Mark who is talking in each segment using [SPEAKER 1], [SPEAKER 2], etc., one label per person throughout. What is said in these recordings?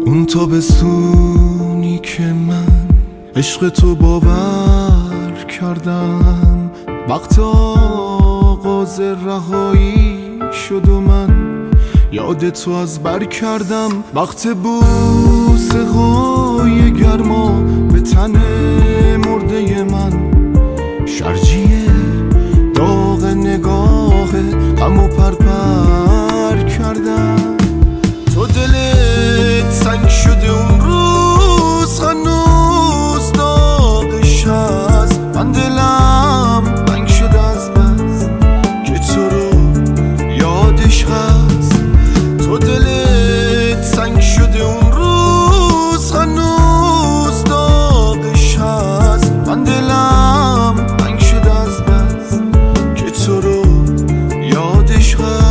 [SPEAKER 1] اون تابستونی که من عشق تو باور کردم، وقت آغاز رهایی شد و من یاد تو از بر کردم. وقت بوسه های گرما به تن مرده من، شرجیه داغ نگاه غم و پرپر کردم. تو دلت سنگ شده اون روز، هنوز داغش هست. من دلم تنگ شده از بس که تو رو یادش هست. تو دلت سنگ شده اون روز، هنوز داغش هست. من دلم تنگ شده از بس که تو رو یادش هست.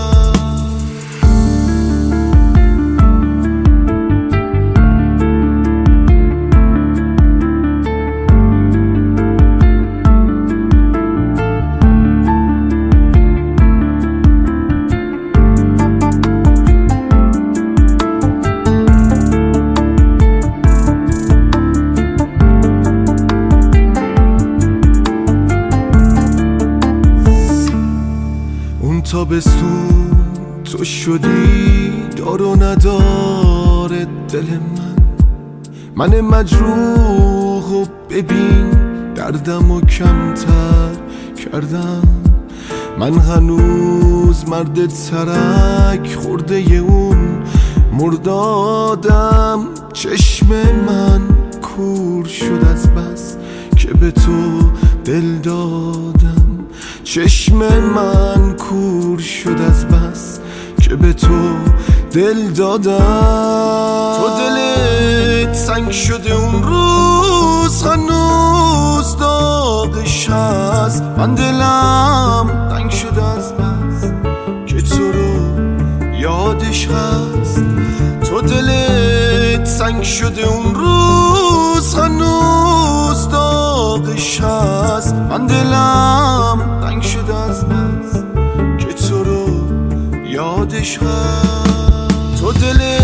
[SPEAKER 1] تابستون تو شدی دار و نداره دل من مجروح و ببین دردم و کمتر کردم. من هنوز مرد ترک خورده اون مردادم. چشم من کور شد از بس که به تو دل دادم. چشم من کور شد از بس که به تو دل دادم. تو دلت سنگ شده اون روز، هنوز داغش هست. من دلم تنگ شده از بس که تو رو یادش هست. تو دلت سنگ شده اون روز، هنوز داغش هست. من دلم تنگ شده از بس که تو رو یادش هست. تو دلت